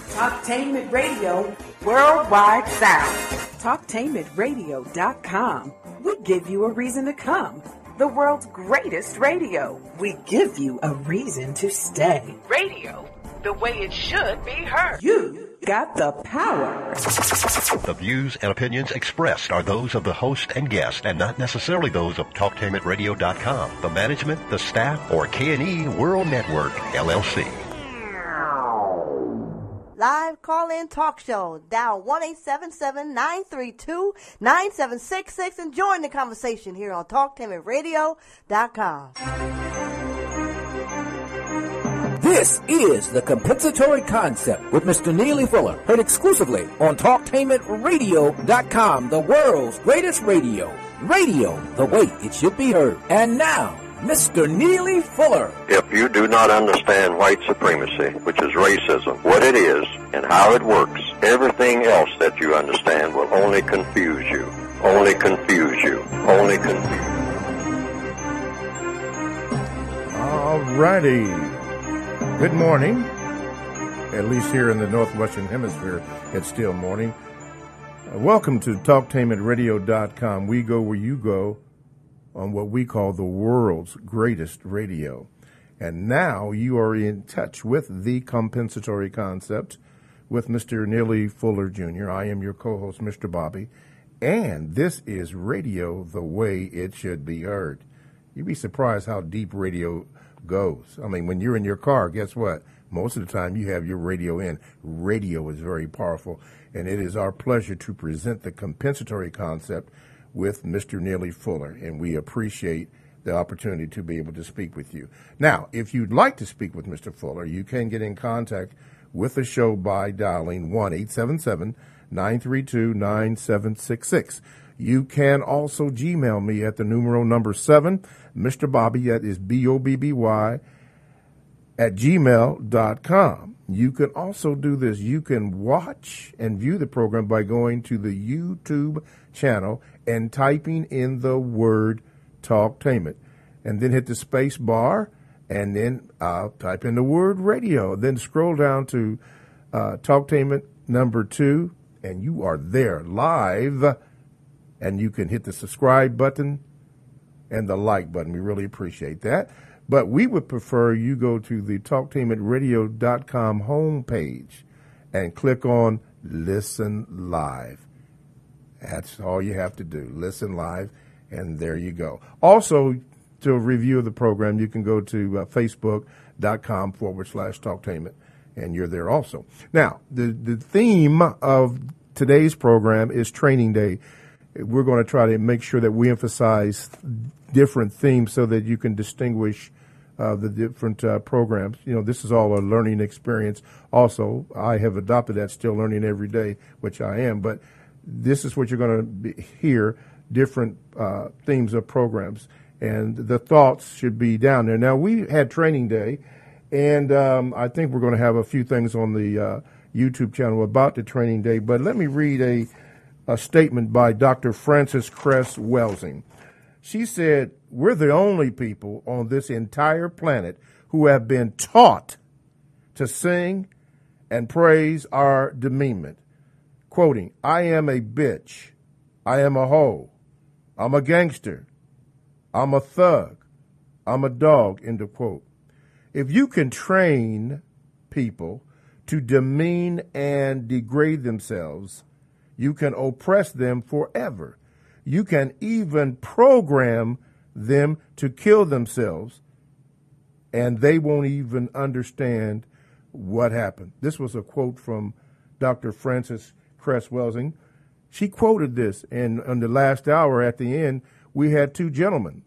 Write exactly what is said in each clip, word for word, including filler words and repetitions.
Talktainment Radio Worldwide Sound. Talktainment Radio dot com. We give you a reason to come. The world's greatest radio. We give you a reason to stay. Radio, the way it should be heard. You got the power. The views and opinions expressed are those of the host and guest and not necessarily those of Talktainment Radio dot com, the management, the staff, or K and E World Network, L L C. Live call-in talk show. Dial one eight seven seven, nine three two, nine seven six six and join the conversation here on Talktainment Radio dot com. This is The Compensatory Concept with Mister Neely Fuller, heard exclusively on Talktainment Radio dot com, the world's greatest radio. Radio, the way it should be heard. And now, Mister Neely Fuller. If you do not understand white supremacy, which is racism, what it is and how it works, everything else that you understand will only confuse you. Only confuse you. Only confuse you. All righty. Good morning. At least here in the Northwestern Hemisphere, it's still morning. Uh, welcome to Talktainment Radio dot com. We go where you go on what we call the world's greatest radio. And now you are in touch with the compensatory concept with Mister Neely Fuller Junior I am your co-host, Mister Bobby, and this is radio the way it should be heard. You'd be surprised how deep radio goes. I mean, when you're in your car, guess what? Most of the time you have your radio in. Radio is very powerful, and it is our pleasure to present the compensatory concept with Mister Neely Fuller, and we appreciate the opportunity to be able to speak with you. Now, if you'd like to speak with Mister Fuller, you can get in contact with the show by dialing one eight seven seven, nine three two, nine seven six six. You can also Gmail me at the numero number seven, Mister Bobby, that is B O B B Y, at gmail dot com. You can also do this. You can watch and view the program by going to the YouTube channel and typing in the word Talktainment, and then hit the space bar, and then uh, type in the word radio. Then scroll down to uh, Talktainment number two, and you are there live, and you can hit the subscribe button and the like button. We really appreciate that. But we would prefer you go to the Talktainment Radio dot com homepage and click on Listen Live. That's all you have to do. Listen live, and there you go. Also, to a review of the program, you can go to uh, Facebook.com forward slash Talktainment, and you're there also. Now, the, the theme of today's program is Training Day. We're going to try to make sure that we emphasize different themes so that you can distinguish uh, the different uh, programs. You know, this is all a learning experience. Also, I have adopted that, still learning every day, which I am, but this is what you're going to hear, different uh, themes of programs, and the thoughts should be down there. Now, we had Training Day, and um, I think we're going to have a few things on the uh, YouTube channel about the Training Day, but let me read a, a statement by Doctor Frances Cress Welsing. She said, "We're the only people on this entire planet who have been taught to sing and praise our demeanment. Quoting, I am a bitch. I am a hoe. I'm a gangster. I'm a thug. I'm a dog," end of quote. If you can train people to demean and degrade themselves, you can oppress them forever. You can even program them to kill themselves, and they won't even understand what happened. This was a quote from Doctor Frances Cress Welsing. She quoted this, and on the last hour at the end, we had two gentlemen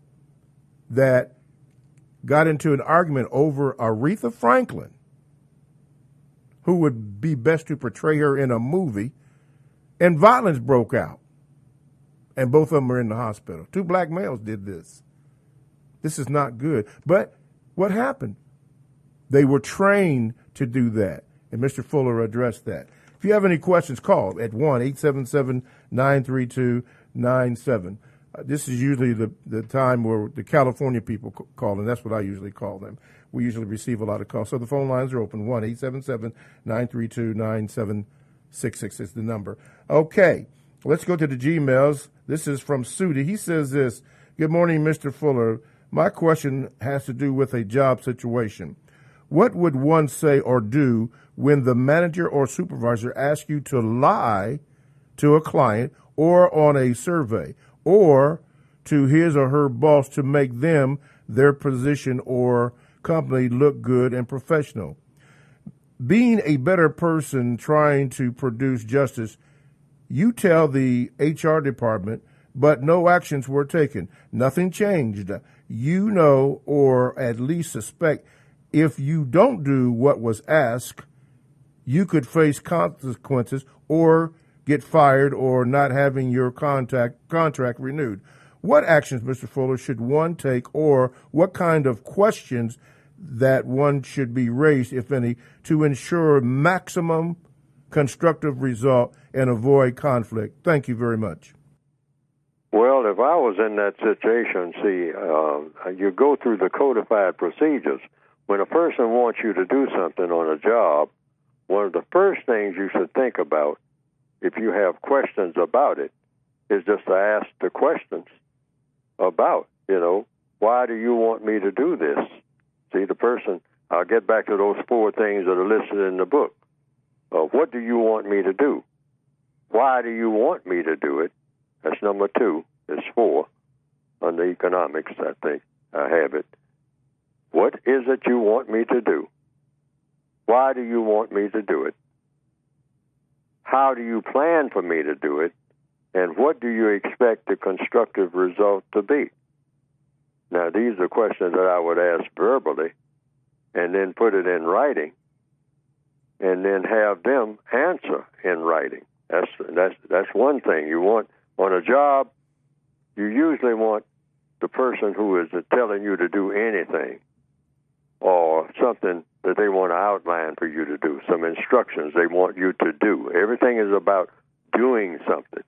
that got into an argument over Aretha Franklin, who would be best to portray her in a movie, and violence broke out, and both of them are in the hospital. Two black males did this. This is not good. But what happened? They were trained to do that, and Mister Fuller addressed that. If you have any questions, call at one eight seven seven, nine three two, nine seven. Uh, this is usually the, the time where the California people c- call, and that's what I usually call them. we usually receive a lot of calls. So the phone lines are open. one eight seven seven, nine three two, nine seven six six is the number. Okay, let's go to the Gmails. This is from Sudi. He says this, good morning, Mister Fuller. My question has to do with a job situation. What would one say or do when the manager or supervisor asks you to lie to a client or on a survey, or to his or her boss to make them, their position or company look good and professional? Being a better person trying to produce justice, you tell the H R department, but no actions were taken. Nothing changed. You know, or at least suspect, if you don't do what was asked, you could face consequences or get fired or not having your contact contract renewed. What actions, Mister Fuller, should one take, or what kind of questions that one should be raised, if any, to ensure maximum constructive result and avoid conflict? Thank you very much. Well, if I was in that situation, see, uh, you go through the codified procedures. When a person wants you to do something on a job, one of the first things you should think about, if you have questions about it, is just to ask the questions about, you know, why do you want me to do this? See, the person, I'll get back to those four things that are listed in the book. Uh, what do you want me to do? Why do you want me to do it? That's number two. It's four. Under economics, I think I have it. What is it you want me to do? Why do you want me to do it? How do you plan for me to do it? And what do you expect the constructive result to be? Now, these are questions that I would ask verbally and then put it in writing and then have them answer in writing. That's, that's, that's one thing. You want, on a job, you usually want the person who is telling you to do anything or something that they want to outline for you to do, some instructions they want you to do. Everything is about doing something.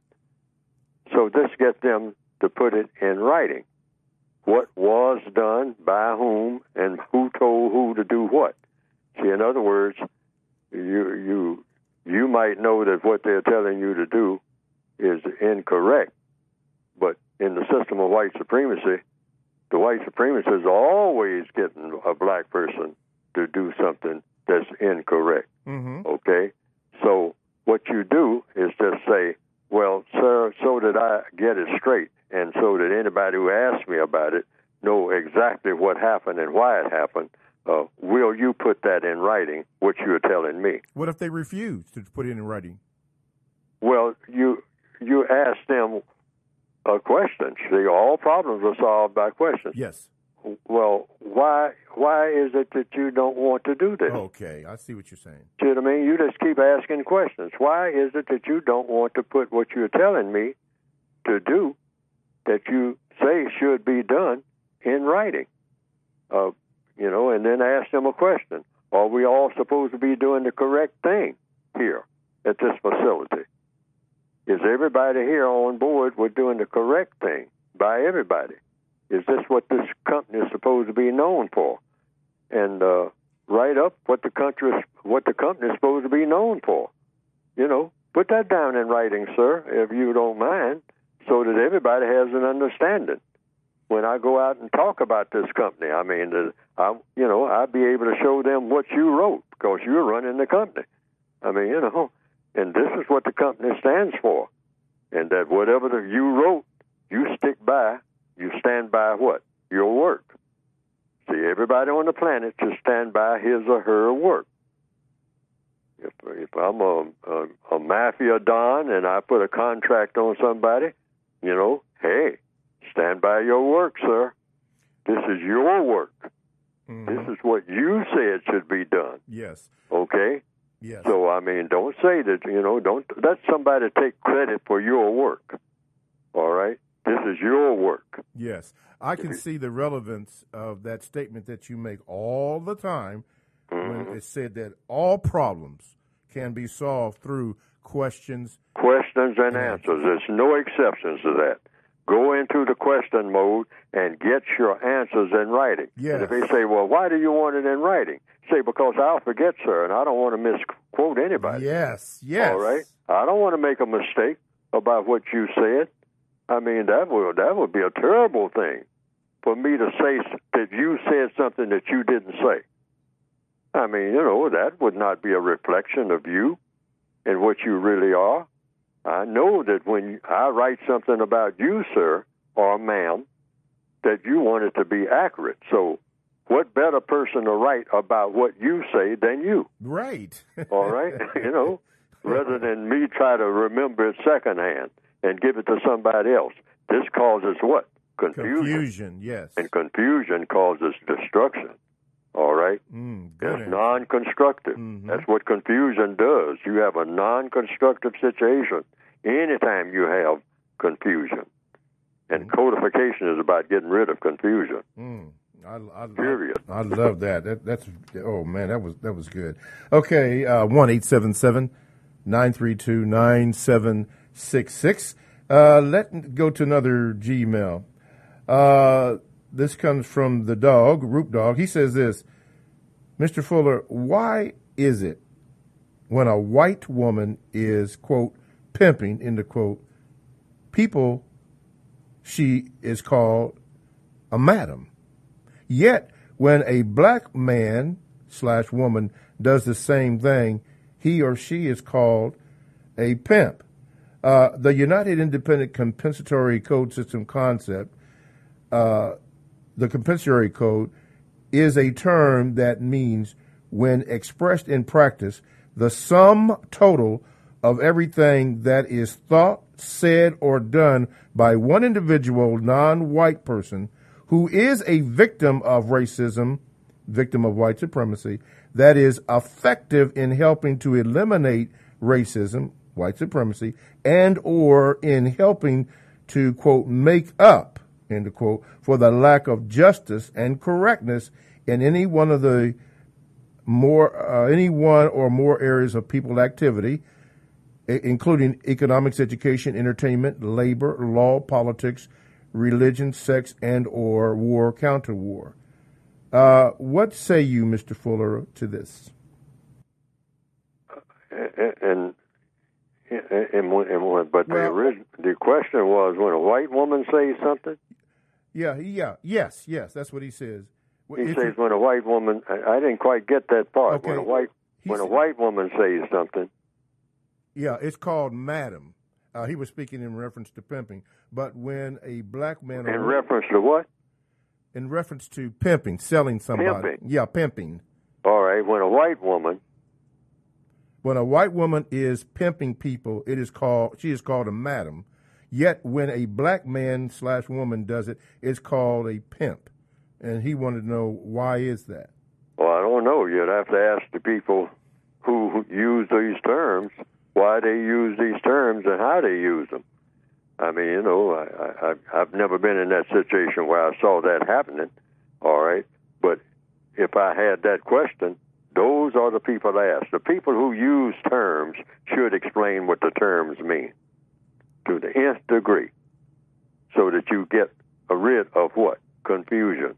So this gets them to put it in writing. What was done, by whom, and who told who to do what. See, in other words, you you you might know that what they're telling you to do is incorrect, but in the system of white supremacy, the white supremacists are always getting a black person to do something that's incorrect. Mm-hmm. Okay? So what you do is just say, well, sir, so that I get it straight, and so that anybody who asks me about it know exactly what happened and why it happened, uh, will you put that in writing, what you're telling me? What if they refuse to put it in writing? Well, you you ask them a question. See, all problems are solved by questions. Yes. Well, why why is it that you don't want to do this? Okay, I see what you're saying. See what I mean? You just keep asking questions. Why is it that you don't want to put what you're telling me to do that you say should be done in writing? Uh, you know, and then ask them a question. Are we all supposed to be doing the correct thing here at this facility? Is everybody here on board with doing the correct thing by everybody? Is this what this company is supposed to be known for? And uh, write up what the country, what the company is supposed to be known for. You know, put that down in writing, sir, if you don't mind, so that everybody has an understanding. When I go out and talk about this company, I mean, uh, I, you know, I'd be able to show them what you wrote because you're running the company. I mean, you know, and this is what the company stands for, and that whatever the, you wrote, you stick by. You stand by what? Your work. See, everybody on the planet should stand by his or her work. If, if I'm a, a, a mafia don and I put a contract on somebody, you know, hey, stand by your work, sir. This is your work. Mm-hmm. This is what you said should be done. Yes. Okay? Yes. So, I mean, don't say that, you know, don't let somebody take credit for your work. All right? This is your work. Yes. I can see the relevance of that statement that you make all the time mm-hmm. when it said that all problems can be solved through questions. Questions and, and answers. answers. There's no exceptions to that. Go into the question mode and get your answers in writing. Yes. And if they say, well, why do you want it in writing? Say, because I'll forget, sir, and I don't want to misquote anybody. Yes, yes. All right? I don't want to make a mistake about what you said. I mean, that would, that would be a terrible thing for me to say that you said something that you didn't say. I mean, you know, that would not be a reflection of you and what you really are. I know that when I write something about you, sir, or ma'am, that you want it to be accurate. So what better person to write about what you say than you? Right. All right? You know, rather than me try to remember it secondhand and give it to somebody else. This causes what? Confusion. Confusion, yes. And confusion causes destruction. All right? Mm, it's non-constructive. Mm-hmm. That's what confusion does. You have a non-constructive situation anytime you have confusion. And mm. codification is about getting rid of confusion. Mm. I, I, Period. I, I love that. that. That's oh man, that was that was good. Okay, uh, one eight seven seven nine three two nine seven six six. Uh, let's go to another Gmail. Uh, this comes from the dog, Root Dog. He says this, Mister Fuller, why is it when a white woman is, quote, pimping, end of quote, people, she is called a madam? Yet when a black man slash woman does the same thing, he or she is called a pimp. Uh, the United Independent Compensatory Code System concept, uh, the compensatory code, is a term that means, when expressed in practice, the sum total of everything that is thought, said, or done by one individual non-white person who is a victim of racism, victim of white supremacy, that is effective in helping to eliminate racism, white supremacy, and or in helping to, quote, make up, end quote, for the lack of justice and correctness in any one of the more, uh, any one or more areas of people activity, I- including economics, education, entertainment, labor, law, politics, religion, sex, and or war, counter war. Uh, what say you, Mister Fuller, to this? And and, and, and but the well, original, the question was, when a white woman says something. Yeah, yeah, yes, yes, that's what he says. He if says when a white woman. I, I didn't quite get that part. Okay. When a white He when said, a white woman says something. Yeah, it's called madam. Uh, he was speaking in reference to pimping. But when a black man... In reference to what? In reference to pimping, selling somebody. Pimping. Yeah, pimping. All right, when a white woman... When a white woman is pimping people, it is called, she is called a madam. Yet when a black man slash woman does it, it's called a pimp. And he wanted to know, why is that? Well, I don't know. You'd have to ask the people who use these terms why they use these terms and how they use them. I mean, you know, I, I, I've never been in that situation where I saw that happening, all right? But if I had that question, those are the people I ask. The people who use terms should explain what the terms mean to the nth degree so that you get rid of what? Confusion.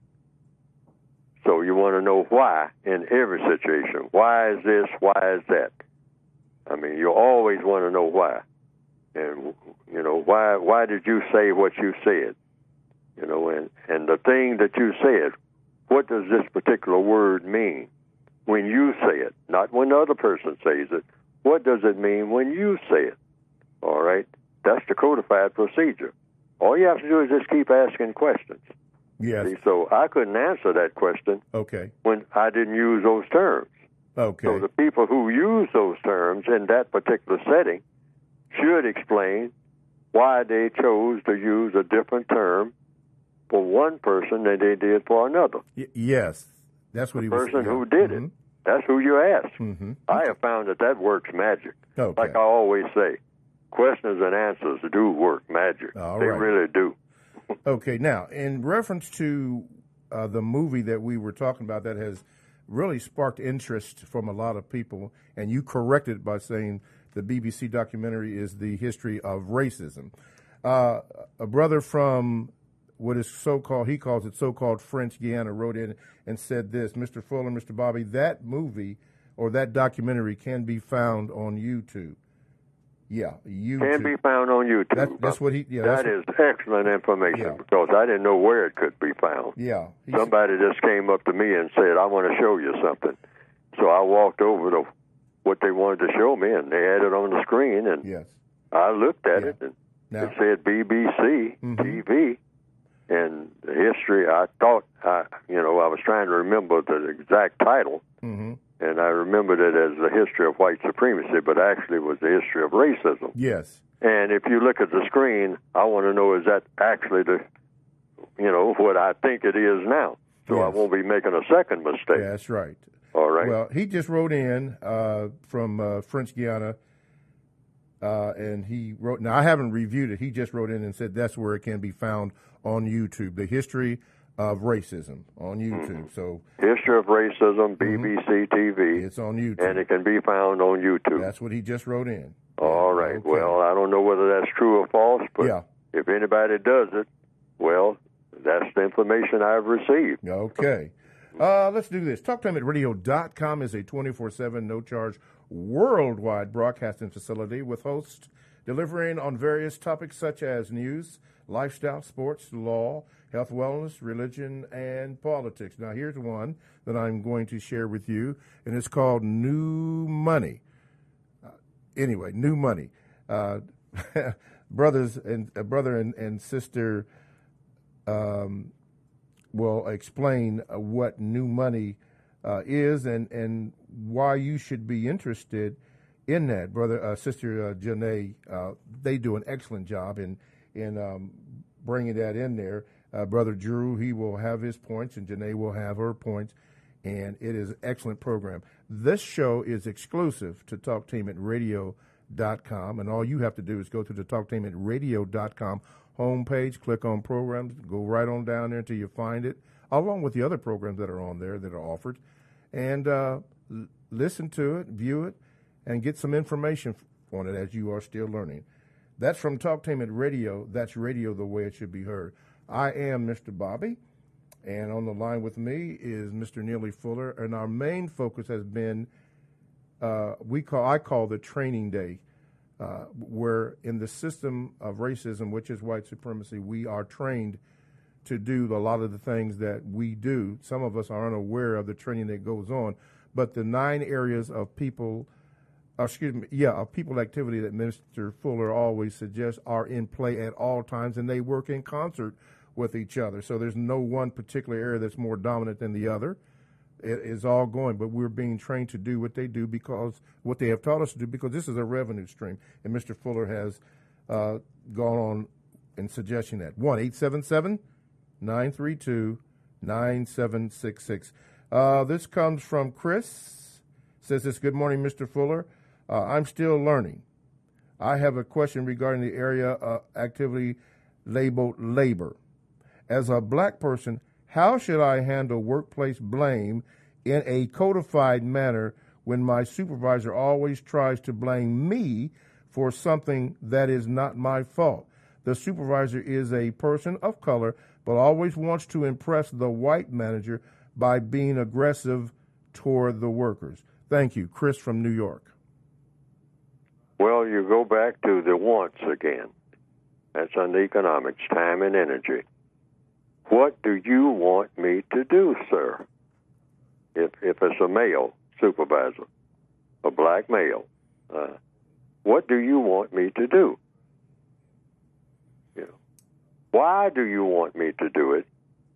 So you want to know why in every situation. Why is this? Why is that? I mean, you always want to know why. And, you know, why why did you say what you said? You know, and, and the thing that you said, what does this particular word mean when you say it? Not when the other person says it. What does it mean when you say it? All right? That's the codified procedure. All you have to do is just keep asking questions. Yes. See, so I couldn't answer that question okay. when I didn't use those terms. Okay. So the people who use those terms in that particular setting should explain why they chose to use a different term for one person than they did for another. Y- yes, that's what the he was saying. The person who yeah. did mm-hmm. it, that's who you ask. Mm-hmm. I have found that that works magic. Okay. Like I always say, questions and answers do work magic. All they right. really do. Okay, now, in reference to uh, the movie that we were talking about that has really sparked interest from a lot of people, and you corrected by saying the B B C documentary is the history of racism. Uh, a brother from what is so-called, he calls it so-called French Guiana, wrote in and said this, Mister Fuller, Mister Bobby, that movie or that documentary can be found on YouTube. Yeah, YouTube. Can be found on YouTube. That's, that's what he, yeah. That is excellent information Yeah. because I didn't know where it could be found. Yeah. He Somebody just came up to me and said, I want to show you something. So I walked over to what they wanted to show me, and they had it on the screen, and Yes. I looked at Yeah. it, and Now- it said B B C Mhm. T V, and the history, I thought, I, you know, I was trying to remember the exact title, Mm-hmm. and I remembered it as the history of white supremacy, but actually it was the history of racism. Yes. And if you look at the screen, I want to know, is that actually the, you know, what I think it is now? So I Yes. won't be making a second mistake. Yeah, that's right. All right. Well, he just wrote in uh, from uh, French Guiana, uh, and he wrote. Now, I haven't reviewed it. He just wrote in and said that's where it can be found on YouTube. The history of racism on YouTube. Mm-hmm. So History of Racism, B B C T V, it's on YouTube. and it can be found on YouTube. That's what he just wrote in. All right. Okay. Well, I don't know whether that's true or false, but Yeah. if anybody does it, well, that's the information I've received. Okay. Uh, let's do this. talk time at radio dot com is a twenty-four seven, no-charge, worldwide broadcasting facility with hosts delivering on various topics such as news, lifestyle, sports, law, health, wellness, religion, and politics. Now, here's one that I'm going to share with you, and it's called New Money. Uh, anyway, New Money. Uh, brothers and uh, brother and, and sister um, will explain uh, what new money uh, is and, and why you should be interested in that. Brother, uh, sister uh, Janae, uh, they do an excellent job in in um, bringing that in there. Uh, Brother Drew, he will have his points, and Janae will have her points, and it is an excellent program. This show is exclusive to talktainment radio dot com, and all you have to do is go to the talktainment radio dot com homepage, click on programs, go right on down there until you find it, along with the other programs that are on there that are offered, and uh, l- listen to it, view it, and get some information on it as you are still learning. That's from Talktainment Radio. That's radio the way it should be heard. I am Mister Bobby, and on the line with me is Mister Neely Fuller, and our main focus has been uh, we call I call the training day. Uh, where in the system of racism, which is white supremacy, we are trained to do a lot of the things that we do. Some of us are unaware of the training that goes on, but the nine areas of people, uh, excuse me, yeah, of people activity that Mister Fuller always suggests are in play at all times, and they work in concert with each other. So there's no one particular area that's more dominant than the other. It is all going, but we're being trained to do what they do because what they have taught us to do, because this is a revenue stream. And Mister Fuller has uh, gone on in suggesting that. one eight seven seven, nine three two, nine seven six six. Uh, this comes from Chris. Says this, good morning, Mister Fuller. Uh, I'm still learning. I have a question regarding the area uh, activity labeled labor. As a black person, how should I handle workplace blame in a codified manner when my supervisor always tries to blame me for something that is not my fault? The supervisor is a person of color, but always wants to impress the white manager by being aggressive toward the workers. Thank you. Chris from New York. Well, you go back to the wants again. That's on the economics, time and energy. What do you want me to do, sir? If if it's a male supervisor, a black male, uh, what do you want me to do? You know, why do you want me to do it?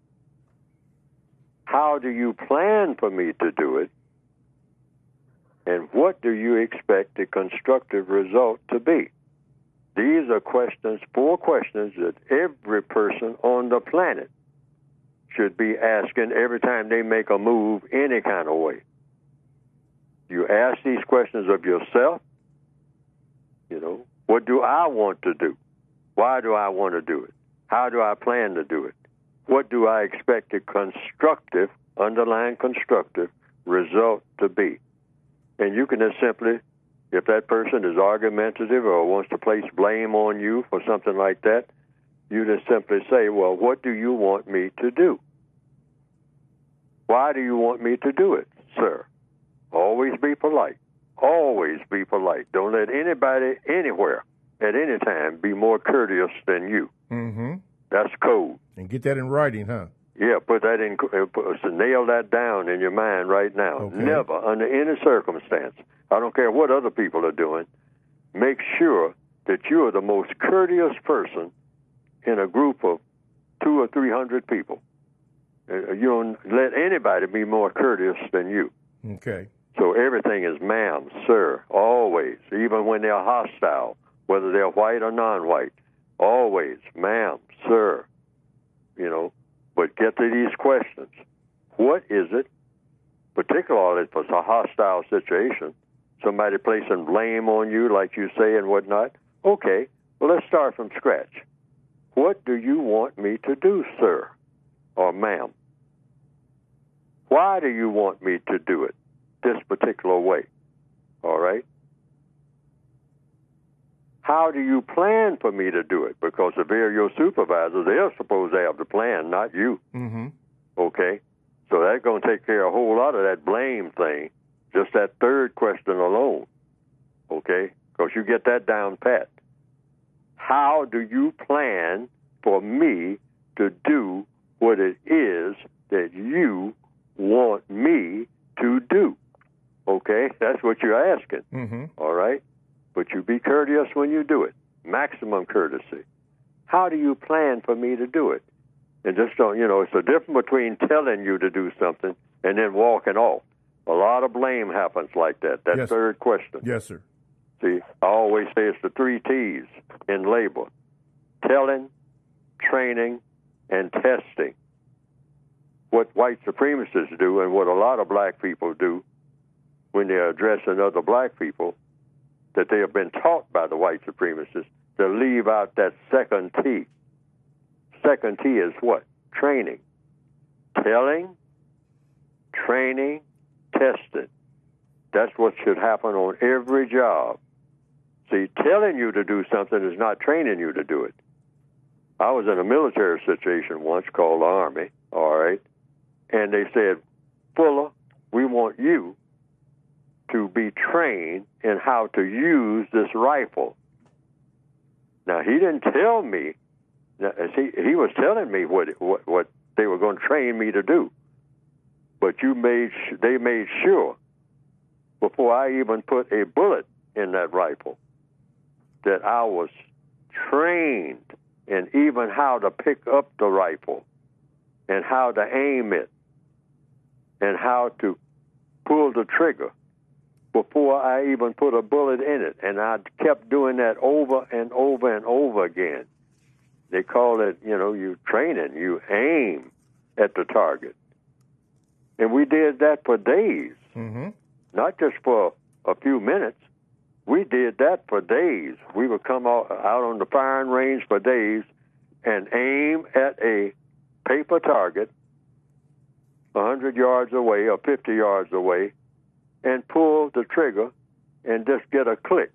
How do you plan for me to do it? And what do you expect the constructive result to be? These are questions, four questions that every person on the planet should be asking every time they make a move any kind of way. You ask these questions of yourself. You know, what do I want to do? Why do I want to do it? How do I plan to do it? What do I expect the constructive, underlying constructive result to be? And you can just simply If that person is argumentative or wants to place blame on you for something like that, you just simply say, well, what do you want me to do? Why do you want me to do it, sir? Always be polite. Always be polite. Don't let anybody anywhere at any time be more courteous than you. Mm-hmm. That's code. And get that in writing, huh? Yeah, put that in, uh, put, so nail that down in your mind right now. Okay. Never, under any circumstance, I don't care what other people are doing, make sure that you are the most courteous person in a group of two or three hundred people. Uh, you don't let anybody be more courteous than you. Okay. So everything is ma'am, sir, always, even when they're hostile, whether they're white or non-white, always ma'am, sir, you know. But get to these questions. What is it, particularly if it's a hostile situation, somebody placing blame on you, like you say, and whatnot? Okay, well, let's start from scratch. What do you want me to do, sir or ma'am? Why do you want me to do it this particular way? All right? How do you plan for me to do it? Because if they're your supervisor, they're supposed to have the plan, not you. Mm-hmm. Okay? So that's going to take care of a whole lot of that blame thing, just that third question alone. Okay? Because you get that down pat. How do you plan for me to do what it is that you want me to do? Okay? That's what you're asking. Mm-hmm. All right? But you be courteous when you do it. Maximum courtesy. How do you plan for me to do it? And just don't, you know, it's a difference between telling you to do something and then walking off. A lot of blame happens like that. That Yes. third question. Yes, sir. See, I always say it's the three T's in labor. Telling, training, and testing. What white supremacists do and what a lot of black people do when they're addressing other black people, that they have been taught by the white supremacists to leave out that second T. Second T is what? Training. Telling, training, testing. That's what should happen on every job. See, telling you to do something is not training you to do it. I was in a military situation once called the Army, all right, and they said, Fuller, we want you to be trained in how to use this rifle. Now, he didn't tell me, he, he was telling me what, what what they were going to train me to do. But you made they made sure, before I even put a bullet in that rifle, that I was trained in even how to pick up the rifle and how to aim it and how to pull the trigger before I even put a bullet in it. And I kept doing that over and over and over again. They call it, you know, you training, you aim at the target. And we did that for days, Mm-hmm. not just for a few minutes. We did that for days. We would come out, out on the firing range for days and aim at a paper target one hundred yards away or fifty yards away and pull the trigger and just get a click.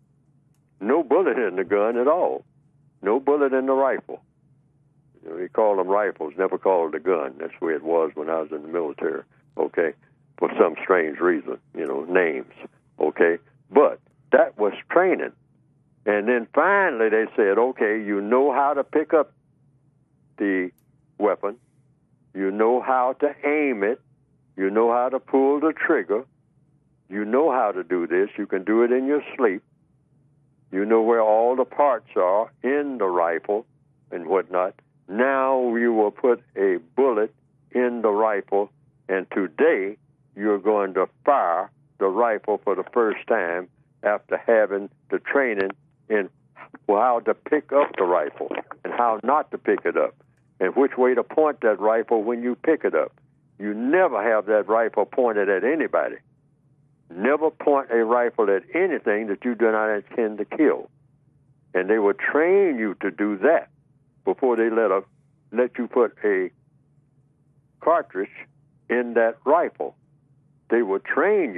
No bullet in the gun at all. No bullet in the rifle. You know, we call them rifles, never called it a gun. That's the way it was when I was in the military, okay, for some strange reason, you know, names, okay. But that was training. And then finally they said, okay, you know how to pick up the weapon. You know how to aim it. You know how to pull the trigger. You know how to do this. You can do it in your sleep. You know where all the parts are in the rifle and whatnot. Now you will put a bullet in the rifle, and today you're going to fire the rifle for the first time after having the training in how to pick up the rifle and how not to pick it up and which way to point that rifle when you pick it up. You never have that rifle pointed at anybody. Never point a rifle at anything that you do not intend to kill. And they will train you to do that before they let a, let you put a cartridge in that rifle. They will train you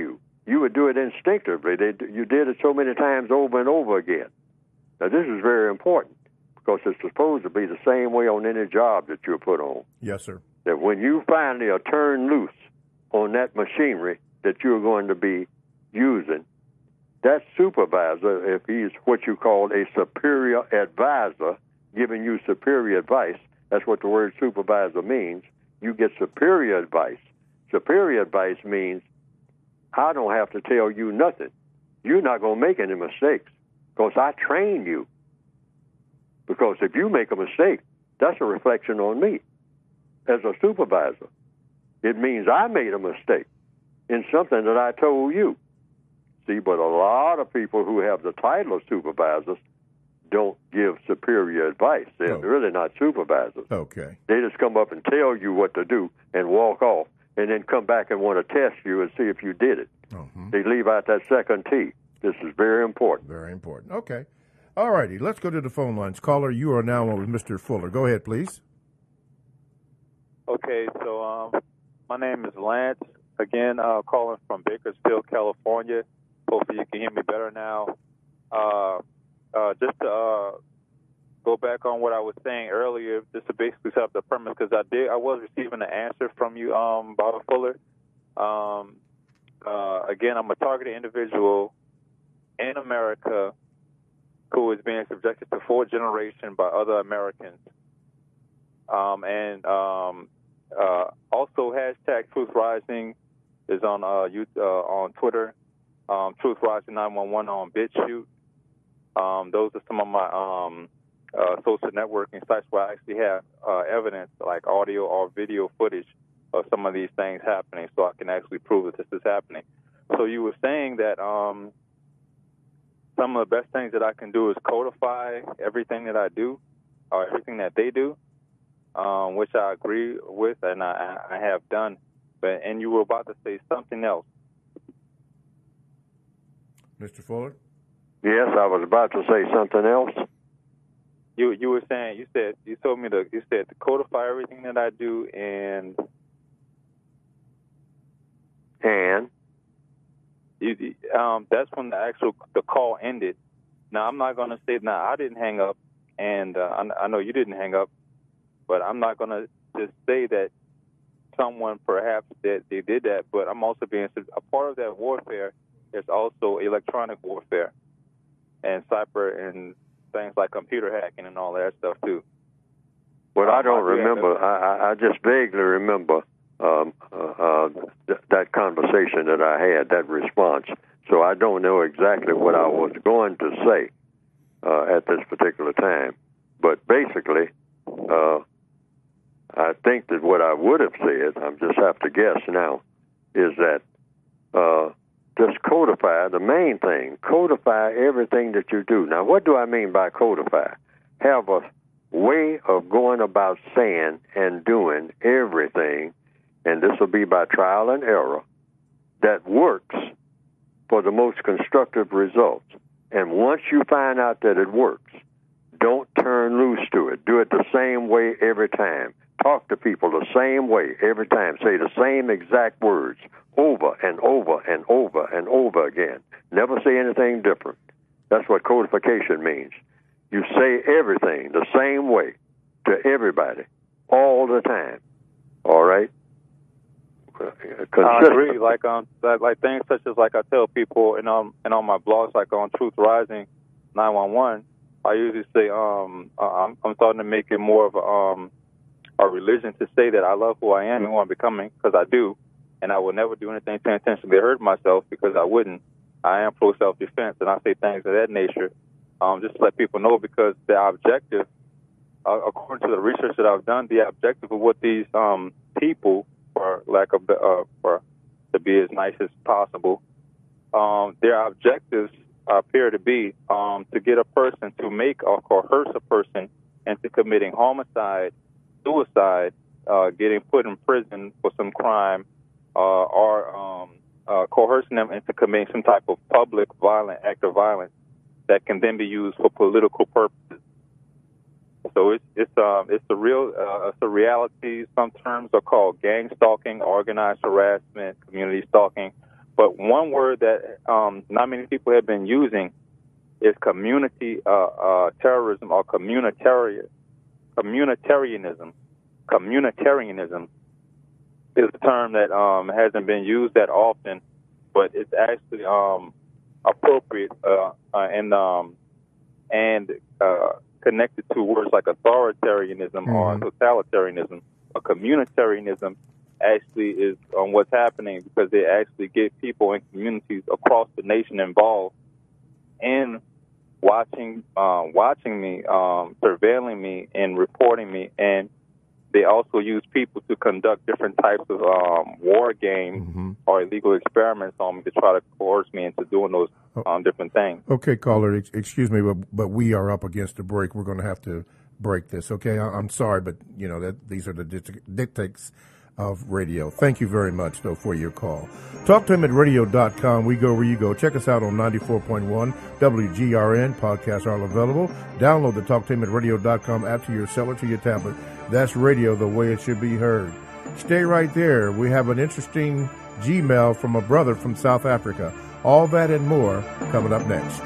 you would do it instinctively. They, you did it so many times over and over again. Now, this is very important because it's supposed to be the same way on any job that you're put on. Yes, sir. That when you finally are turned loose on that machinery that you're going to be using, that supervisor, if he's what you call a superior advisor, giving you superior advice, that's what the word supervisor means, you get superior advice. Superior advice means I don't have to tell you nothing. You're not going to make any mistakes because I trained you. Because if you make a mistake, that's a reflection on me as a supervisor. It means I made a mistake in something that I told you. See, but a lot of people who have the title of supervisors don't give superior advice. They're Oh. really not supervisors. Okay. They just come up and tell you what to do and walk off and then come back and want to test you and see if you did it. Mhm. They leave out that second T. This is very important. Very important. Okay. All righty. Let's go to the phone lines. Caller, you are now on with Mister Fuller. Go ahead, please. Okay, so um, my name is Lance. Again, uh, calling from Bakersfield, California. Hopefully you can hear me better now. Uh, uh, just to uh, go back on what I was saying earlier, just to basically set up the premise, because I did, I was receiving an answer from you, um, Bob Fuller. Um, uh, again, I'm a targeted individual in America who is being subjected to forced generation by other Americans. Um, and um, uh, also hashtag Truth Rising is on uh, you, uh, on Twitter. Um, Truth Rising nine one one on BitChute. Um, those are some of my um, uh, social networking sites where I actually have uh, evidence, like audio or video footage of some of these things happening, so I can actually prove that this is happening. So you were saying that um, some of the best things that I can do is codify everything that I do, or everything that they do, um, which I agree with and I, I have done. But and you were about to say something else. Mister Fuller? Yes, I was about to say something else. You you were saying you said you told me to you said to codify everything that I do and And you, um, that's when the actual the call ended. Now I'm not going to say now I didn't hang up, and uh, I, I know you didn't hang up, but I'm not going to just say that someone perhaps that they did that. But I'm also being a part of that warfare. There's also electronic warfare and cyber and things like computer hacking and all that stuff too. But I Um, don't I do have remember. that- I, I just vaguely remember um, uh, uh, th- that conversation that I had, that response. So I don't know exactly what I was going to say uh, at this particular time. But basically, uh, I think that what I would have said, I just have to guess now, is that uh, just codify the main thing. Codify everything that you do. Now, what do I mean by codify? Have a way of going about saying and doing everything, and this will be by trial and error, that works for the most constructive results. And once you find out that it works, don't turn loose to it. Do it the same way every time. Talk to people the same way every time. Say the same exact words over and over and over and over again. Never say anything different. That's what codification means. You say everything the same way to everybody all the time. All right? I agree. Like um, like, like things such as like I tell people, and um, and on my blogs, like on Truth Rising nine one one, I usually say um, I'm, I'm starting to make it more of a um, a religion to say that I love who I am and who I'm becoming, because I do, and I will never do anything to intentionally hurt myself, because I wouldn't. I am pro self-defense, and I say things of that nature, um, just to let people know, because the objective, uh, according to the research that I've done, the objective of what these um, people, for lack of uh, for to be as nice as possible, um, their objectives appear to be um, to get a person to make or coerce a person into committing homicide, suicide, uh, getting put in prison for some crime, uh, or um, uh, coercing them into committing some type of public violent act of violence that can then be used for political purposes. So it's it's um it's a real uh, it's a reality. Some terms are called gang stalking, organized harassment, community stalking, But one word that um, not many people have been using is community uh, uh, terrorism or communitarian, communitarianism. Communitarianism is a term that um, hasn't been used that often, but it's actually um, appropriate uh, uh, and um, and uh, connected to words like authoritarianism mm-hmm. or totalitarianism. A communitarianism actually is on um, what's happening because they actually get people in communities across the nation involved in watching, uh, watching me, um, surveilling me, and reporting me, and they also use people to conduct different types of um, war games mm-hmm. or illegal experiments on me to try to coerce me into doing those um, different things. Okay, caller, ex- excuse me, but, but we are up against a break. We're going to have to break this. Okay, I- I'm sorry, but you know that these are the dictates of radio. Thank you very much, though, for your call. talk to him at radio dot com. We go where you go. Check us out on ninety-four point one W G R N. Podcasts are available. Download the talk to him at radio dot com app to your cell or to your tablet. That's radio the way it should be heard. Stay right there. We have an interesting Gmail from a brother from South Africa. All that and more coming up next.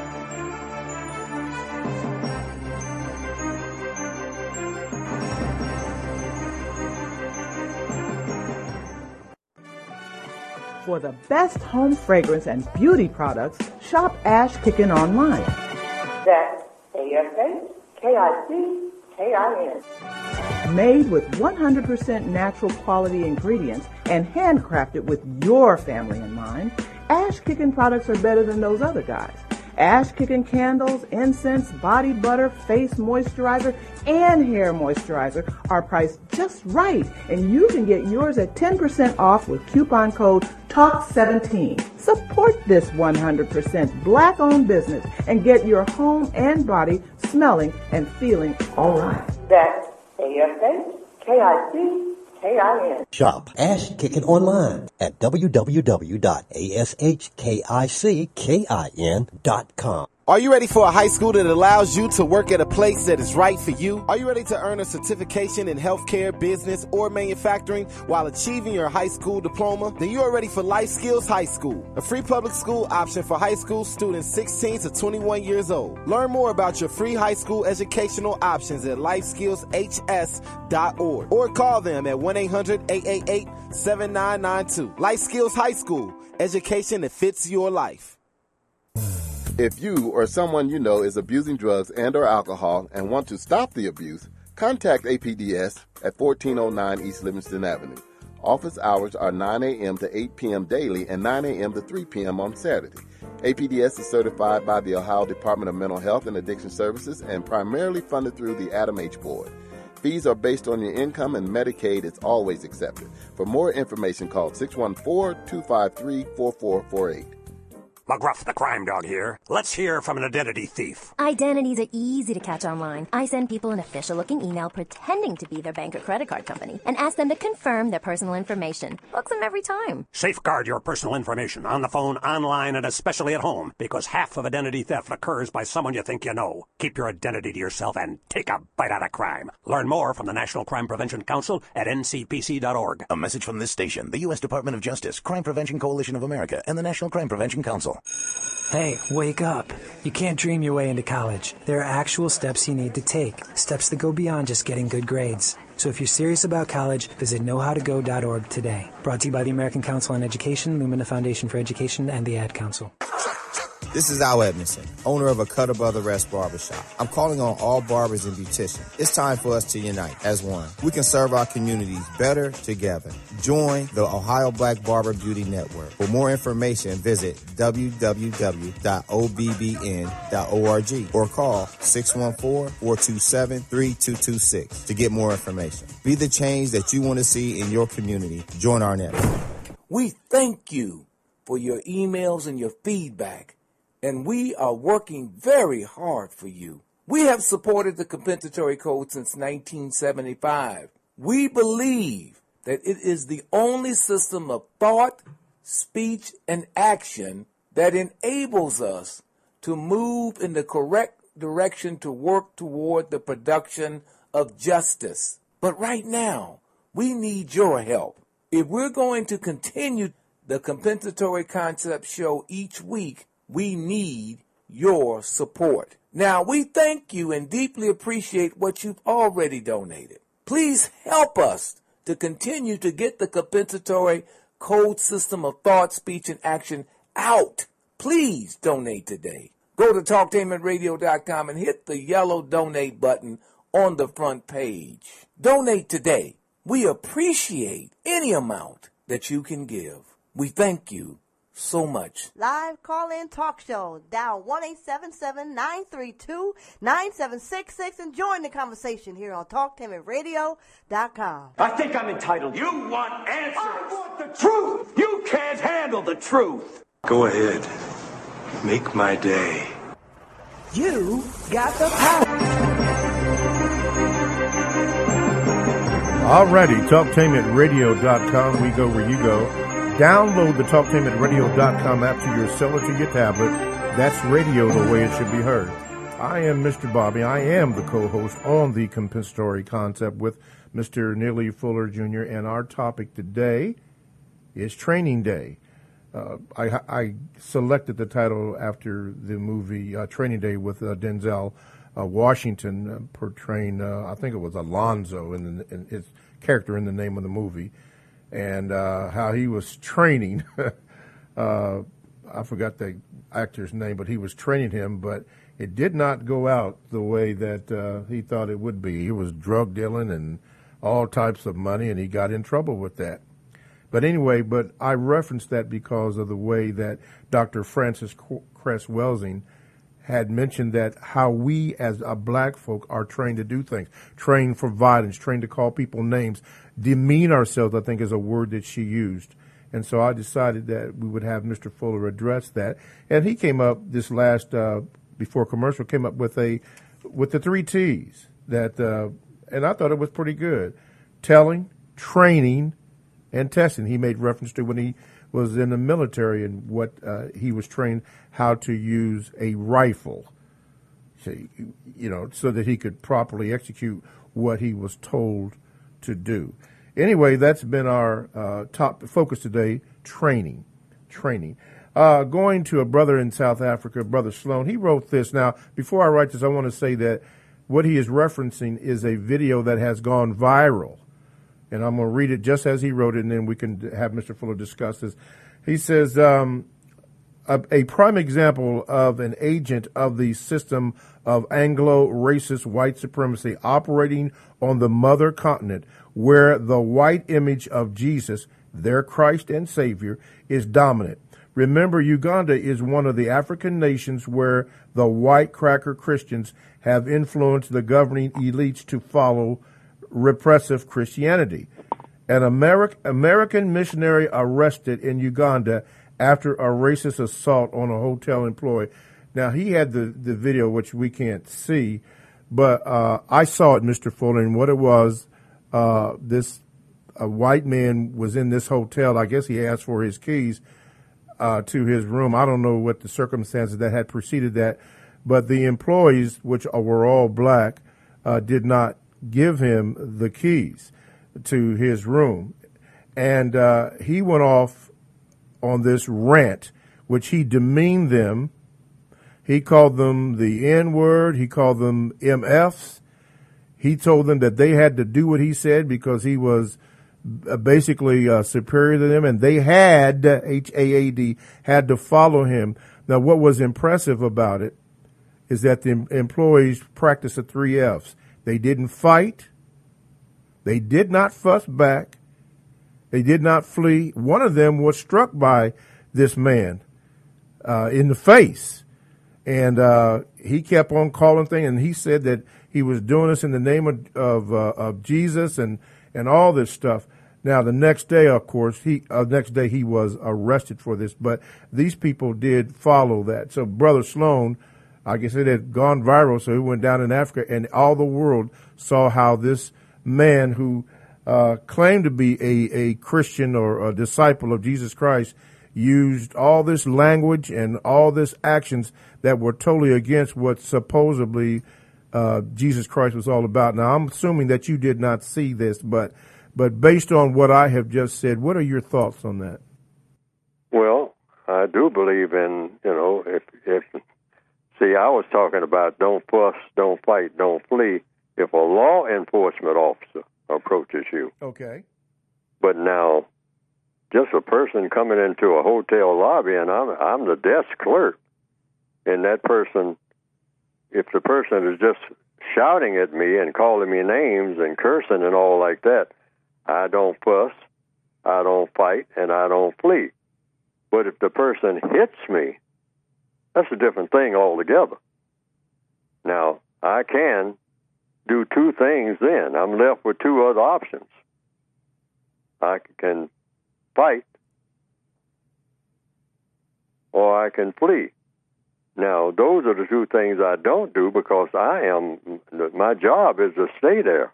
For the best home fragrance and beauty products, shop Ash Kickin online. That's A S H K I C K I N. Made with one hundred percent natural quality ingredients and handcrafted with your family in mind, Ash Kickin products are better than those other guys. Ash Kickin candles, incense, body butter, face moisturizer, and hair moisturizer are priced just right, and you can get yours at ten percent off with coupon code talk seventeen. Support this one hundred percent black-owned business and get your home and body smelling and feeling all right. That's A S H K I C K I N. Shop Ash Kickin online at w w w dot ashkickkin dot com. Are you ready for a high school that allows you to work at a place that is right for you? Are you ready to earn a certification in healthcare, business, or manufacturing while achieving your high school diploma? Then you are ready for Life Skills High School, a free public school option for high school students sixteen to twenty-one years old. Learn more about your free high school educational options at life skills h s dot org or call them at one eight hundred eight eight eight seven nine nine two. Life Skills High School, education that fits your life. If you or someone you know is abusing drugs and or alcohol and want to stop the abuse, contact A P D S at fourteen oh nine East Livingston Avenue. Office hours are nine a.m. to eight p.m. daily and nine a.m. to three p.m. on Saturday. A P D S is certified by the Ohio Department of Mental Health and Addiction Services and primarily funded through the Adam H. Board. Fees are based on your income and Medicaid is always accepted. For more information, call six one four, two five three, four four four eight. McGruff the Crime Dog here. Let's hear from an identity thief. Identities are easy to catch online. I send people an official-looking email pretending to be their bank or credit card company and ask them to confirm their personal information. Books them every time. Safeguard your personal information on the phone, online, and especially at home, because half of identity theft occurs by someone you think you know. Keep your identity to yourself and take a bite out of crime. Learn more from the National Crime Prevention Council at N C P C dot org. A message from this station, the U S Department of Justice, Crime Prevention Coalition of America, and the National Crime Prevention Council. Hey, wake up. You can't dream your way into college. There are actual steps you need to take, steps that go beyond just getting good grades. So if you're serious about college, visit know how to go dot org today. Brought to you by the American Council on Education, Lumina Foundation for Education, and the Ad Council. This is Al Edmondson, owner of a Cut Above the Rest barbershop. I'm calling on all barbers and beauticians. It's time for us to unite as one. We can serve our communities better together. Join the Ohio Black Barber Beauty Network. For more information, visit w w w dot o b b n dot org or call six one four, four two seven, three two two six to get more information. Be the change that you want to see in your community. Join our network. We thank you for your emails and your feedback. And we are working very hard for you. We have supported the Compensatory Code since nineteen seventy-five. We believe that it is the only system of thought, speech, and action that enables us to move in the correct direction to work toward the production of justice. But right now, we need your help. If we're going to continue the Compensatory Concept Show each week, we need your support. Now, we thank you and deeply appreciate what you've already donated. Please help us to continue to get the compensatory code system of thought, speech, and action out. Please donate today. Go to talktainment radio dot com and hit the yellow donate button on the front page. Donate today. We appreciate any amount that you can give. We thank you so much. Live call-in talk show. Dial one eight seven seven, nine three two, nine seven six six and join the conversation here on talktainment radio dot com. I think I'm entitled. You want answers. I want the truth. You can't handle the truth. Go ahead. Make my day. You got the power. Alrighty, talktainment radio dot com. We go where you go. Download the talktainment radio dot com app to your cell or to your tablet. That's radio the way it should be heard. I am Mister Bobby. I am the co-host on the Compensatory Concept with Mister Neely Fuller Junior And our topic today is Training Day. Uh, I, I selected the title after the movie uh, Training Day with uh, Denzel uh, Washington uh, portraying, uh, I think it was Alonzo in, the, in his character in the name of the movie. And uh, how he was training, uh, I forgot the actor's name, but he was training him, but it did not go out the way that uh, he thought it would be. He was drug dealing and all types of money, and he got in trouble with that. But anyway, but I referenced that because of the way that Doctor Francis Cress Welsing had mentioned that how we as a black folk are trained to do things, trained for violence, trained to call people names, demean ourselves, I think is a word that she used. And so I decided that we would have Mister Fuller address that. And he came up this last, uh, before commercial, came up with a, with the three T's that, uh, and I thought it was pretty good. Telling, training, and testing. He made reference to when he was in the military and what uh, he was trained how to use a rifle, so, you know, so that he could properly execute what he was told to do. Anyway, that's been our uh, top focus today, training, training. Uh, going to a brother in South Africa, Brother Sloan, he wrote this. Now, before I write this, I want to say that what he is referencing is a video that has gone viral. And I'm going to read it just as he wrote it, and then we can have Mister Fuller discuss this. He says, um, a, a prime example of an agent of the system of Anglo-racist white supremacy operating on the mother continent, where the white image of Jesus, their Christ and Savior, is dominant. Remember, Uganda is one of the African nations where the white cracker Christians have influenced the governing elites to follow repressive Christianity. An Ameri- American missionary arrested in Uganda after a racist assault on a hotel employee. Now, he had the, the video, which we can't see, but uh, I saw it, Mister Fuller, and what it was, uh, this a white man was in this hotel. I guess he asked for his keys uh, to his room. I don't know what the circumstances that had preceded that, but the employees, which were all black, uh, did not give him the keys to his room. And uh, he went off on this rant, which he demeaned them. He called them the N-word. He called them M Fs. He told them that they had to do what he said because he was basically uh, superior to them, and they had, H A A D, had to follow him. Now, what was impressive about it is that the employees practiced the three Fs. They didn't fight. They did not fuss back. They did not flee. One of them was struck by this man uh, in the face. And uh, he kept on calling things, and he said that he was doing this in the name of of, uh, of Jesus and, and all this stuff. Now, the next day, of course, he uh, next day he was arrested for this, but these people did follow that. So Brother Sloan, I guess it had gone viral, so he went down in Africa, and all the world saw how this man who uh, claimed to be a, a Christian or a disciple of Jesus Christ used all this language and all this actions that were totally against what supposedly uh, Jesus Christ was all about. Now, I'm assuming that you did not see this, but but based on what I have just said, what are your thoughts on that? Well, I do believe in, you know, if, if, see, I was talking about don't fuss, don't fight, don't flee if a law enforcement officer approaches you. Okay. But now, just a person coming into a hotel lobby and I'm, I'm the desk clerk, and that person, if the person is just shouting at me and calling me names and cursing and all like that, I don't fuss, I don't fight, and I don't flee. But if the person hits me, that's a different thing altogether. Now, I can do two things then. I'm left with two other options. I can fight or I can flee. Now, those are the two things I don't do because I am, my job is to stay there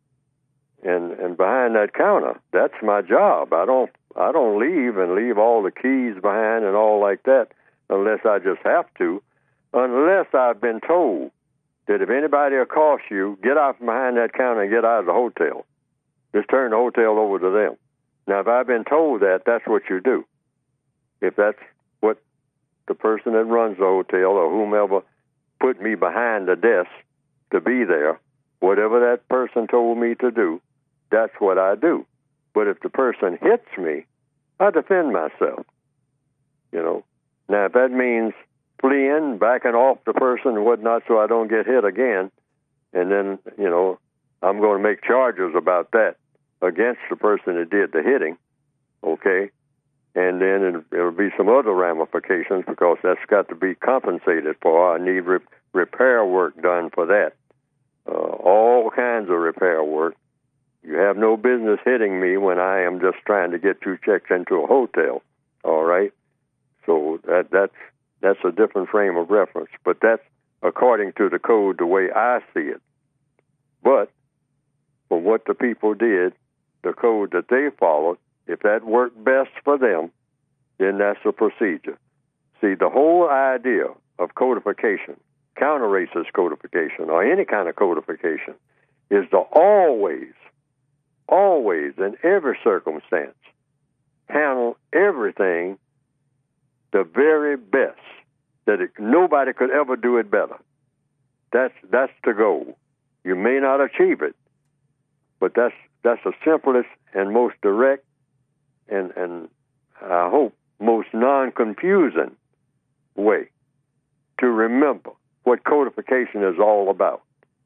and and behind that counter. That's my job. I don't I don't leave and leave all the keys behind and all like that unless I just have to, unless I've been told that if anybody accosts you, get out from behind that counter and get out of the hotel. Just turn the hotel over to them. Now, if I've been told that, that's what you do. If that's what the person that runs the hotel or whomever put me behind the desk to be there, whatever that person told me to do, that's what I do. But if the person hits me, I defend myself. You know. Now, if that means fleeing, backing off the person and whatnot so I don't get hit again, and then, you know, I'm going to make charges about that against the person that did the hitting, okay? And then it'll, it'll be some other ramifications because that's got to be compensated for. I need re- repair work done for that. Uh, all kinds of repair work. You have no business hitting me when I am just trying to get two checks into a hotel, all right? So that that's that's a different frame of reference. But that's according to the code the way I see it. But for what the people did, the code that they followed, if that worked best for them, then that's the procedure. See, the whole idea of codification, counter-racist codification, or any kind of codification, is to always, always, in every circumstance, handle everything the very best, that it, nobody could ever do it better. That's that's the goal. You may not achieve it, but that's that's the simplest and most direct and, and I hope most non-confusing way to remember what codification is all about.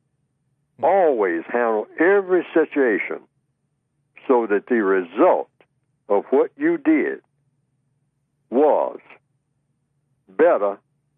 Always handle every situation so that the result of what you did was better,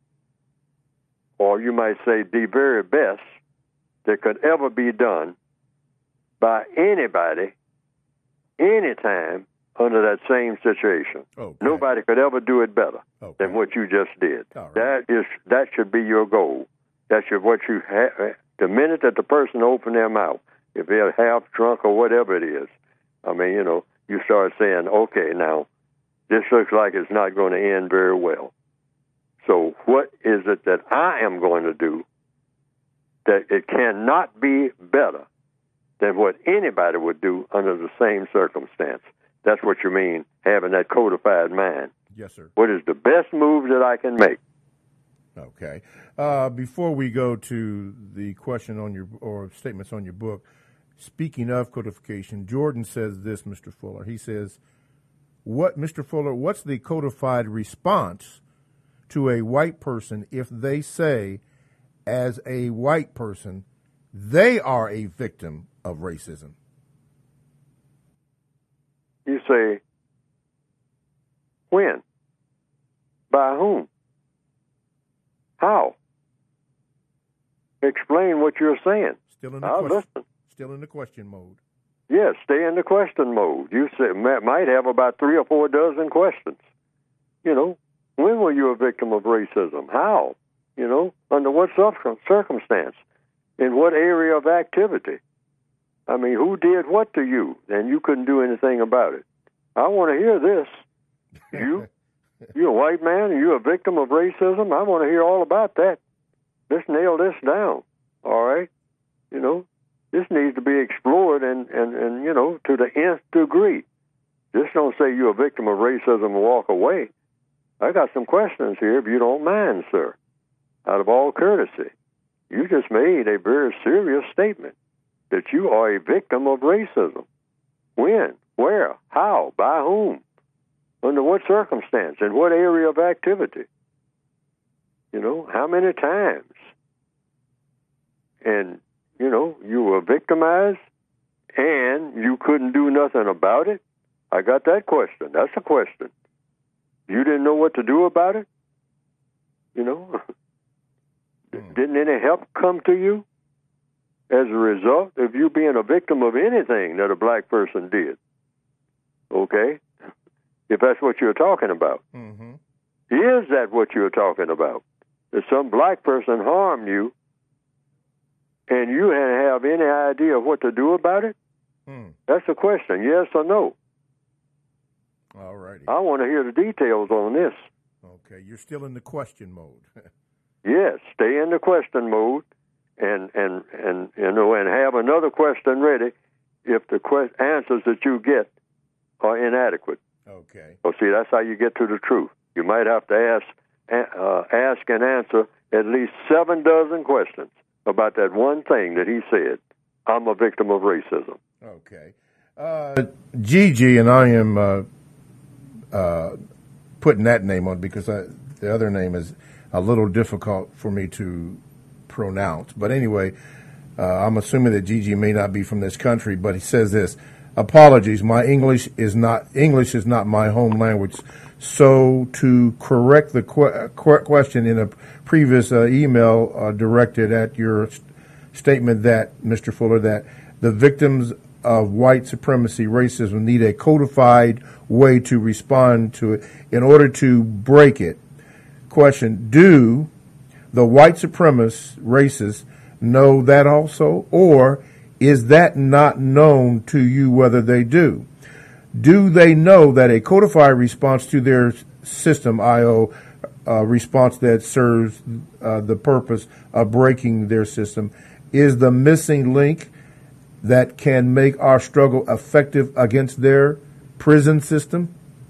or you might say the very best that could ever be done by anybody, anytime, under that same situation. Okay. Nobody could ever do it better okay. than what you just did. Right. That is that should be your goal. That should what you ha- the minute that the person opened their mouth, if they're half drunk or whatever it is, I mean, you know, you start saying, okay, now this looks like it's not going to end very well. So what is it that I am going to do that it cannot be better than what anybody would do under the same circumstance? That's what you mean, having that codified mind. Yes, sir. What is the best move that I can make? Okay. Uh, before we go to the question on your, or statements on your book, speaking of codification, Jordan says this, Mister Fuller. He says, "What, Mister Fuller, what's the codified response to a white person if they say, as a white person, they are a victim of racism?" You say, when? By whom? How? Explain what you're saying. Still in the I'll question, listen. Still in the question mode. Yes, stay in the question mode. You say, might have about three or four dozen questions. You know, when were you a victim of racism? How? You know, under what circumstance? In what area of activity? I mean, who did what to you? And you couldn't do anything about it. I want to hear this. You? You a white man? Are you a victim of racism? I want to hear all about that. Let's nail this down. All right? You know, this needs to be explored and, and, and you know, to the nth degree. Just don't say you're a victim of racism and walk away. I got some questions here, if you don't mind, sir. Out of all courtesy, you just made a very serious statement that you are a victim of racism. When? Where? How? By whom? Under what circumstance? In what area of activity? You know, how many times? And, you know, you were victimized and you couldn't do nothing about it? I got that question. That's a question. You didn't know what to do about it? You know? Didn't any help come to you as a result of you being a victim of anything that a black person did? Okay? If that's what you're talking about. Mm-hmm. Is that what you're talking about? That some black person harmed you and you didn't have any idea what to do about it? Hmm. That's the question, yes or no? All righty. I want to hear the details on this. Okay, you're still in the question mode. Yes, stay in the question mode, and and and you know, and have another question ready if the que- answers that you get are inadequate. Okay. Well, see, that's how you get to the truth. You might have to ask uh, ask and answer at least seven dozen questions about that one thing that he said. I'm a victim of racism. Okay. Uh, Gigi, and I am uh, uh, putting that name on because I, the other name is a little difficult for me to pronounce. But anyway, uh, I'm assuming that Gigi may not be from this country, but he says this: apologies, my English is not English is not my home language. So to correct the que- question in a previous uh, email uh, directed at your st- statement that, Mister Fuller, that the victims of white supremacy, racism, need a codified way to respond to it in order to break it. Question: do the white supremacists, racists, know that also, or is that not known to you whether they do? Do they know that a codified response to their system, I O, uh, response that serves uh, the purpose of breaking their system, is the missing link that can make our struggle effective against their prison system?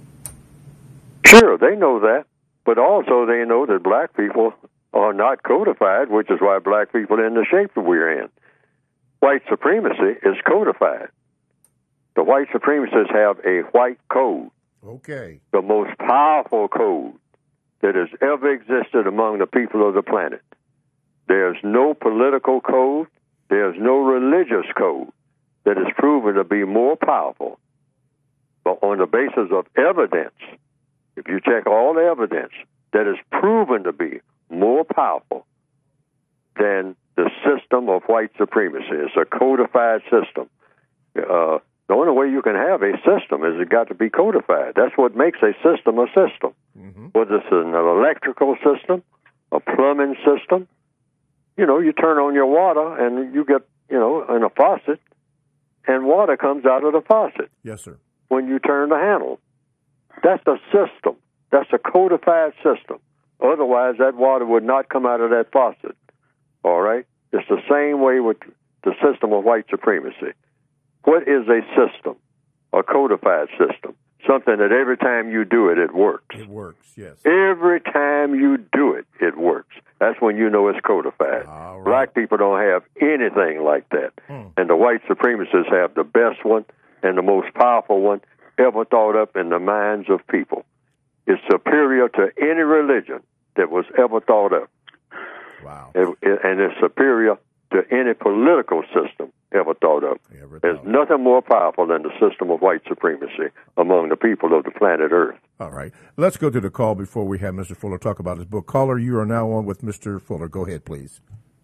Sure, they know that. But also they know that black people are not codified, which is why black people are in the shape that we're in. White supremacy is codified. The white supremacists have a white code. Okay. The most powerful code that has ever existed among the people of the planet. There's no political code. There's no religious code that is proven to be more powerful. But on the basis of evidence, if you check all the evidence, that is proven to be more powerful than the system of white supremacy. It's a codified system. Uh, the only way you can have a system is it got to be codified. That's what makes a system a system. Mm-hmm. Whether it's an electrical system, a plumbing system, you know, you turn on your water and you get, you know, in a faucet, and water comes out of the faucet. Yes, sir. When you turn the handle. That's a system. That's a codified system. Otherwise, that water would not come out of that faucet. All right? It's the same way with the system of white supremacy. What is a system? A codified system. Something that every time you do it, it works. It works, yes. Every time you do it, it works. That's when you know it's codified. Right. Black people don't have anything like that. Hmm. And the white supremacists have the best one and the most powerful one ever thought up in the minds of people. It's superior to any religion that was ever thought up. Wow. It, it, and it's superior to any political system ever thought of. Ever There's thought. nothing more powerful than the system of white supremacy among the people of the planet Earth. All right. Let's go to the call before we have Mister Fuller talk about his book. Caller, you are now on with Mister Fuller. Go ahead, please.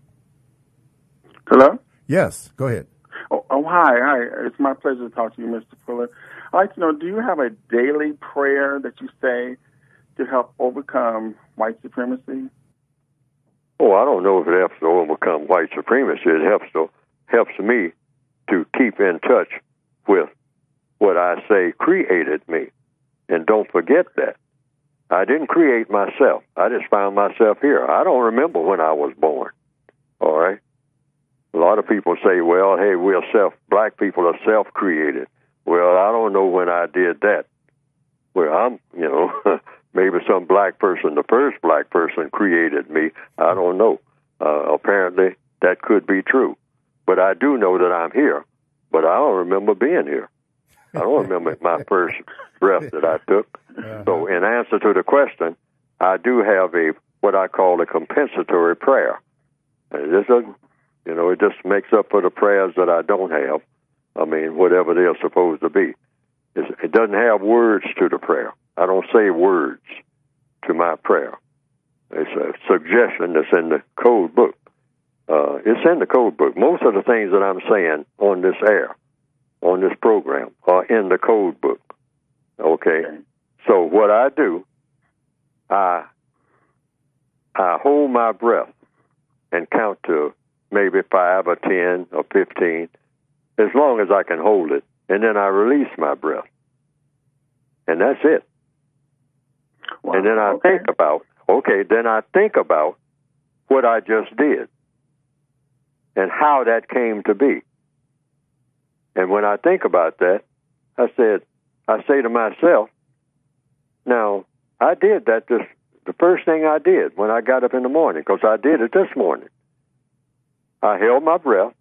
Hello? Yes, go ahead. Oh, oh, hi. Hi. It's my pleasure to talk to you, Mister Fuller. I'd like to know, do you have a daily prayer that you say to help overcome white supremacy? Oh, I don't know if it helps to overcome white supremacy. It helps to helps me to keep in touch with what I say created me. And don't forget that. I didn't create myself. I just found myself here. I don't remember when I was born. All right? A lot of people say, well, hey, we're self, black people are self-created. Well, I don't know when I did that. Well, I'm, you know, maybe some black person, the first black person created me. I don't know. Uh, apparently, that could be true. But I do know that I'm here. But I don't remember being here. I don't remember my first breath that I took. Uh-huh. So in answer to the question, I do have a what I call a compensatory prayer. And this doesn't, you know, it just makes up for the prayers that I don't have. I mean, whatever they're supposed to be. It's, it doesn't have words to the prayer. I don't say words to my prayer. It's a suggestion that's in the code book. Uh, it's in the code book. Most of the things that I'm saying on this air, on this program, are in the code book. Okay? So what I do, I I hold my breath and count to maybe five or ten or fifteen, as long as I can hold it, and then I release my breath. And that's it. Wow. And then I okay. think about, okay, then I think about what I just did and how that came to be. And when I think about that, I said, I say to myself, now, I did that this, the first thing I did when I got up in the morning, because I did it this morning. I held my breath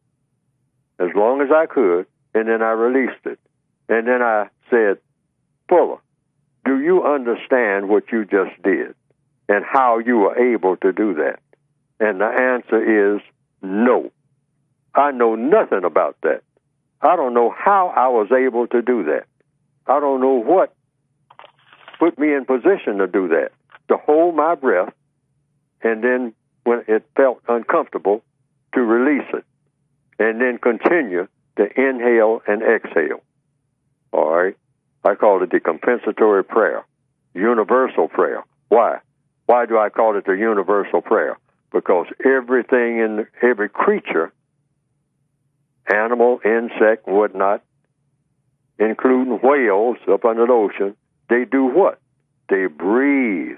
as long as I could, and then I released it. And then I said, Fuller, do you understand what you just did and how you were able to do that? And the answer is no. I know nothing about that. I don't know how I was able to do that. I don't know what put me in position to do that, to hold my breath, and then when it felt uncomfortable, to release it, and then continue to inhale and exhale. All right? I call it the compensatory prayer, universal prayer. Why? Why do I call it the universal prayer? Because everything in every creature, animal, insect, whatnot, including whales up under the ocean, they do what? They breathe.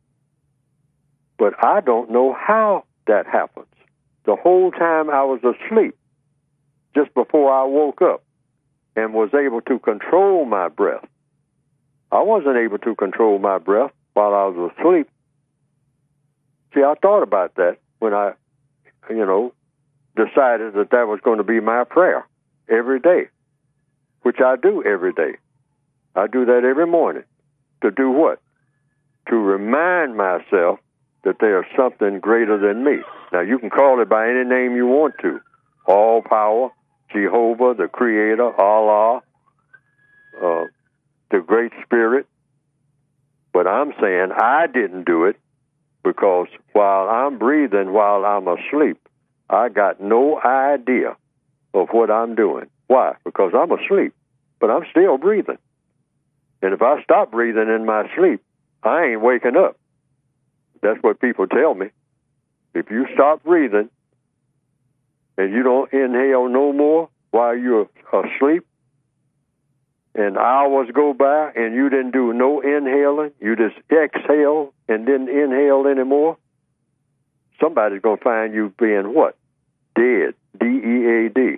But I don't know how that happens. The whole time I was asleep, just before I woke up, and was able to control my breath. I wasn't able to control my breath while I was asleep. See, I thought about that when I, you know, decided that that was going to be my prayer every day, which I do every day. I do that every morning. To do what? To remind myself that there's something greater than me. Now, you can call it by any name you want to. All power, Jehovah, the Creator, Allah, uh, the Great Spirit. But I'm saying I didn't do it because while I'm breathing, while I'm asleep, I got no idea of what I'm doing. Why? Because I'm asleep, but I'm still breathing. And if I stop breathing in my sleep, I ain't waking up. That's what people tell me. If you stop breathing and you don't inhale no more while you're asleep, and hours go by and you didn't do no inhaling, you just exhale and didn't inhale anymore, somebody's going to find you being what? Dead. D E A D.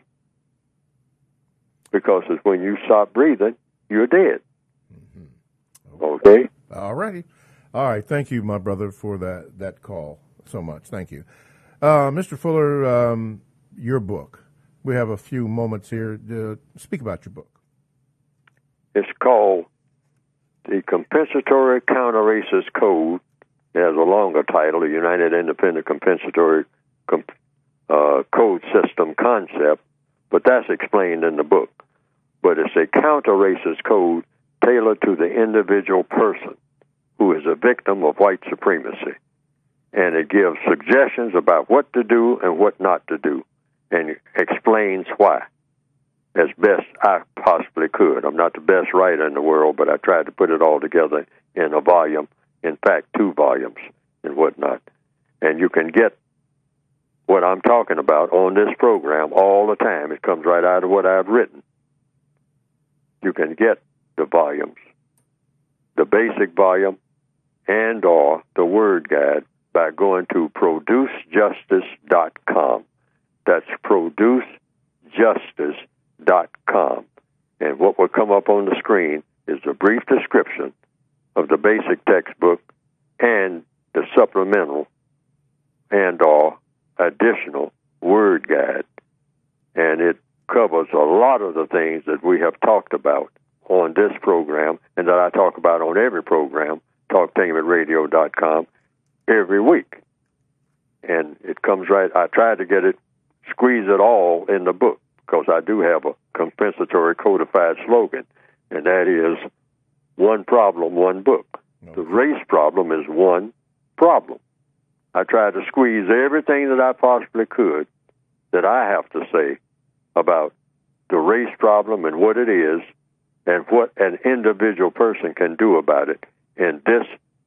Because it's when you stop breathing, you're dead. Mm-hmm. Okay? All righty. All right. Thank you, my brother, for that, that call so much. Thank you. Uh, Mister Fuller, um, your book. We have a few moments here to speak about your book. It's called The Compensatory Counter-Racist Code. It has a longer title, the United Independent Compensatory Comp- uh, Code System Concept, but that's explained in the book. But it's a counter-racist code tailored to the individual person who is a victim of white supremacy. And it gives suggestions about what to do and what not to do, and explains why, as best I possibly could. I'm not the best writer in the world, but I tried to put it all together in a volume, in fact, two volumes and whatnot. And you can get what I'm talking about on this program all the time. It comes right out of what I've written. You can get the volumes, the basic volume and or the word guide by going to produce justice dot com. That's produce justice dot com. And what will come up on the screen is a brief description of the basic textbook and the supplemental and or additional word guide. And it covers a lot of the things that we have talked about on this program and that I talk about on every program, talk tainment radio dot com, every week. And it comes right, I tried to get it, squeeze it all in the book, because I do have a compensatory codified slogan, and that is one problem, one book. No. The race problem is one problem. I tried to squeeze everything that I possibly could that I have to say about the race problem and what it is and what an individual person can do about it in this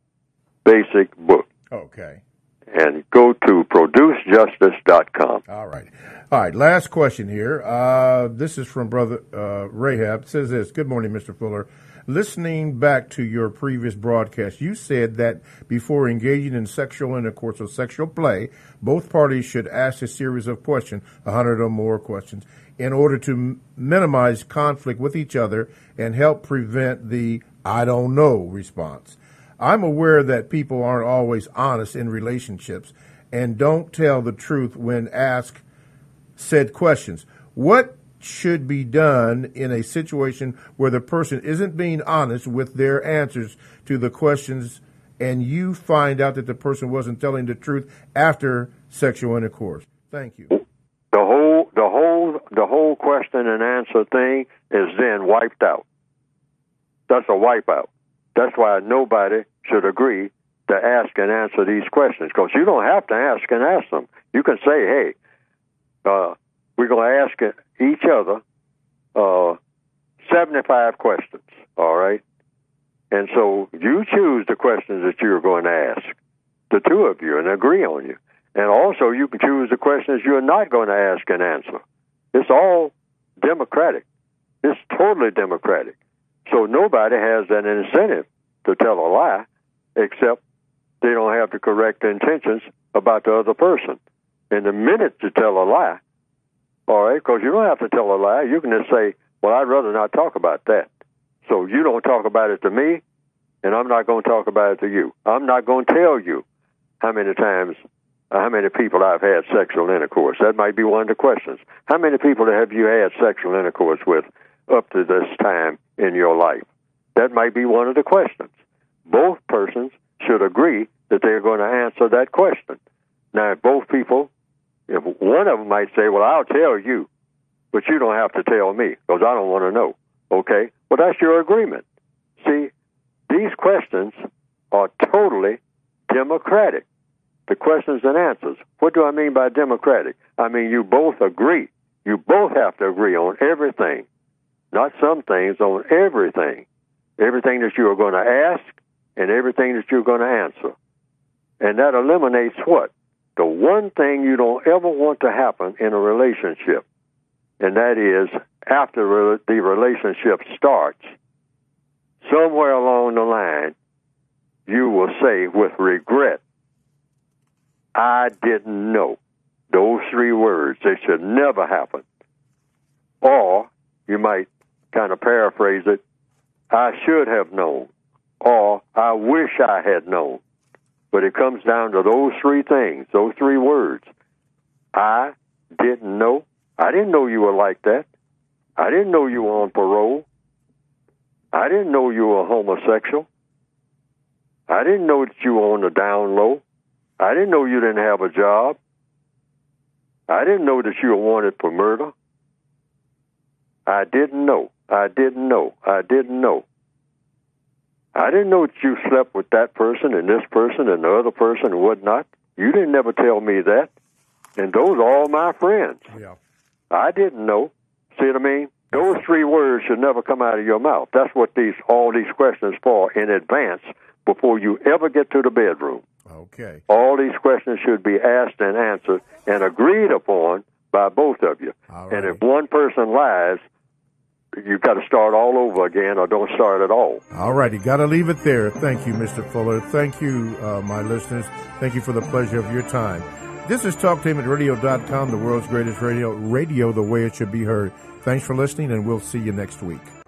basic book. Okay. And go to produce justice dot com. All right. All right, last question here. Uh, this is from Brother uh, Rahab. It says this, good morning, Mister Fuller. Listening back to your previous broadcast, you said that before engaging in sexual intercourse or sexual play, both parties should ask a series of questions, a hundred or more questions, in order to m- minimize conflict with each other and help prevent the I don't know response. I'm aware that people aren't always honest in relationships and don't tell the truth when asked said questions. What should be done in a situation where the person isn't being honest with their answers to the questions and you find out that the person wasn't telling the truth after sexual intercourse? Thank you. The whole, the whole, the whole question and answer thing is then wiped out. That's a wipeout. That's why nobody should agree to ask and answer these questions, because you don't have to ask and ask them. You can say, hey, uh, we're going to ask each other uh, seventy-five questions, all right? And so you choose the questions that you're going to ask, the two of you, and agree on you. And also you can choose the questions you're not going to ask and answer. It's all democratic. It's totally democratic. So nobody has an incentive to tell a lie, except they don't have the correct intentions about the other person. And the minute you tell a lie, all right, because you don't have to tell a lie, you can just say, well, I'd rather not talk about that. So you don't talk about it to me, and I'm not going to talk about it to you. I'm not going to tell you how many times, uh, how many people I've had sexual intercourse. That might be one of the questions. How many people have you had sexual intercourse with up to this time in your life? That might be one of the questions. Both persons should agree that they're going to answer that question. Now, if both people, if one of them might say, well, I'll tell you, but you don't have to tell me because I don't want to know. Okay? Well, that's your agreement. See, these questions are totally democratic. The questions and answers. What do I mean by democratic? I mean, you both agree. You both have to agree on everything. Not some things, on everything. Everything that you are going to ask and everything that you're going to answer. And that eliminates what? The one thing you don't ever want to happen in a relationship, and that is after the relationship starts, somewhere along the line, you will say with regret, I didn't know. Those three words, they should never happen. Or you might kind of paraphrase it, I should have known, or I wish I had known. But it comes down to those three things, those three words. I didn't know. I didn't know you were like that. I didn't know you were on parole. I didn't know you were homosexual. I didn't know that you were on the down low. I didn't know you didn't have a job. I didn't know that you were wanted for murder. I didn't know. I didn't know. I didn't know. I didn't know that you slept with that person and this person and the other person and whatnot. You didn't never tell me that. And those are all my friends. Yeah. I didn't know. See what I mean? Those three words should never come out of your mouth. That's what these all these questions for in advance before you ever get to the bedroom. Okay. All these questions should be asked and answered and agreed upon by both of you. All right. And if one person lies, you've got to start all over again or don't start at all. All right, you got to leave it there. Thank you, Mister Fuller. Thank you, uh, my listeners. Thank you for the pleasure of your time. This is talk tainment radio dot com, the world's greatest radio, radio the way it should be heard. Thanks for listening, and we'll see you next week.